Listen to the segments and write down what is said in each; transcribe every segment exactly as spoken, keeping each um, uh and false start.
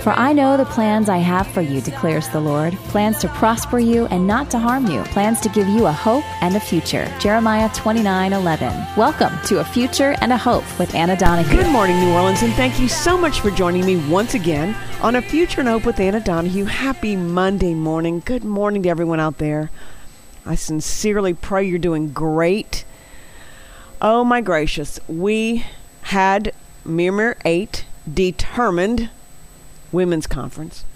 For I know the plans I have for you, declares the Lord, plans to prosper you and not to harm you, plans to give you a hope and a future. Jeremiah twenty-nine eleven. Welcome to A Future and a Hope with Anna Donahue. Good morning, New Orleans, and thank you so much for joining me once again on A Future and Hope with Anna Donahue. Happy Monday morning. Good morning to everyone out there. I sincerely pray you're doing great. Oh my gracious, we had Mirror eight Determined Women's Conference.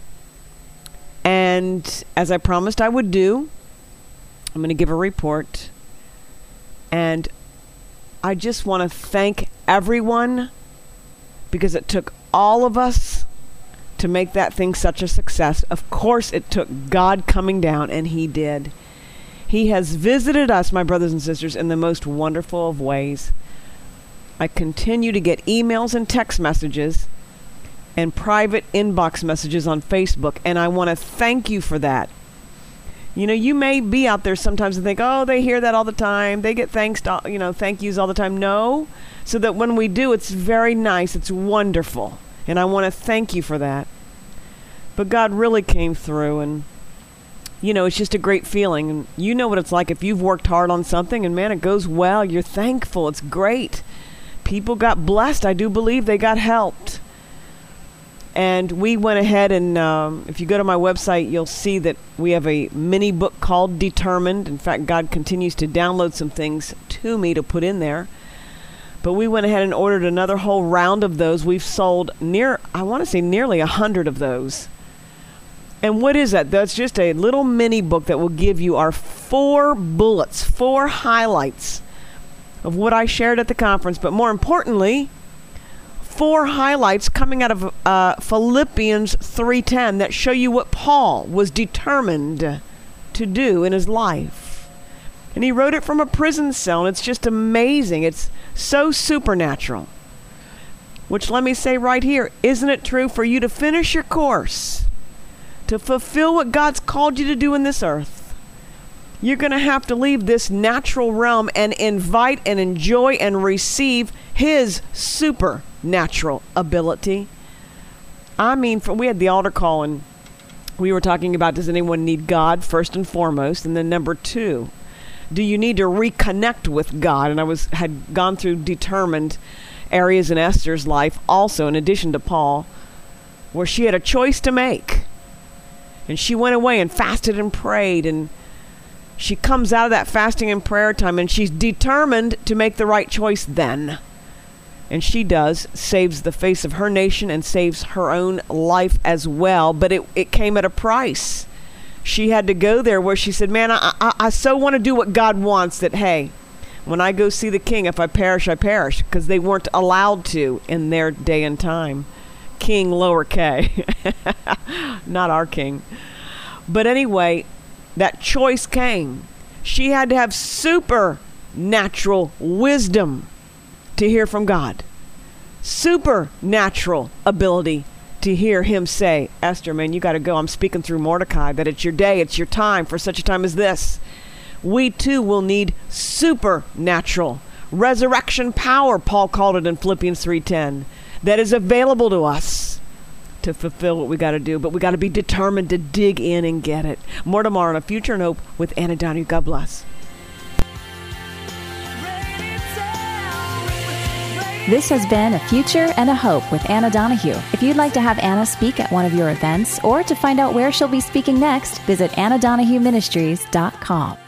And as I promised I would do, I'm going to give a report. And I just want to thank everyone because it took all of us to make that thing such a success. Of course, it took God coming down, and He did. He has visited us, my brothers and sisters, in the most wonderful of ways. I continue to get emails and text messages and private inbox messages on Facebook, and I want to thank you for that. You know, you may be out there sometimes and think, oh, they hear that all the time. They get thanks, to, you know, thank yous all the time. No, so that when we do, it's very nice. It's wonderful, and I want to thank you for that. But God really came through, and you know, it's just a great feeling. And you know what it's like if you've worked hard on something, and man, it goes well. You're thankful. It's great. People got blessed. I do believe they got helped. And we went ahead and um, if you go to my website, you'll see that we have a mini book called Determined. In fact, God continues to download some things to me to put in there. But we went ahead and ordered another whole round of those. We've sold near, I want to say nearly a hundred of those. And what is that? That's just a little mini book that will give you our four bullets, four highlights of what I shared at the conference, but more importantly, four highlights coming out of uh, Philippians three ten that show you what Paul was determined to do in his life. And he wrote it from a prison cell, and it's just amazing. It's so supernatural. Which, let me say right here, isn't it true for you to finish your course, to fulfill what God's called you to do in this earth? You're going to have to leave this natural realm and invite and enjoy and receive His supernatural ability. I mean, for, we had the altar call, and we were talking about, does anyone need God first and foremost? And then number two, do you need to reconnect with God? And I was had gone through determined areas in Esther's life also, in addition to Paul, where she had a choice to make. And she went away and fasted and prayed, and she comes out of that fasting and prayer time, and she's determined to make the right choice then. And she does, saves the face of her nation and saves her own life as well. But it, it came at a price. She had to go there where she said, man, I, I, I so want to do what God wants that, hey, when I go see the king, if I perish, I perish. Because they weren't allowed to in their day and time. King, lower K. Not our king. But anyway, that choice came. She had to have supernatural wisdom to hear from God. Supernatural ability to hear Him say, Esther, man, you got to go. I'm speaking through Mordecai that it's your day, it's your time for such a time as this. We too will need supernatural resurrection power, Paul called it in Philippians three ten, that is available to us to fulfill what we got to do, but we got to be determined to dig in and get it. More tomorrow on A Future and Hope with Anna Donahue. God bless. This has been A Future and a Hope with Anna Donahue. If you'd like to have Anna speak at one of your events or to find out where she'll be speaking next, visit anna donahue ministries dot com.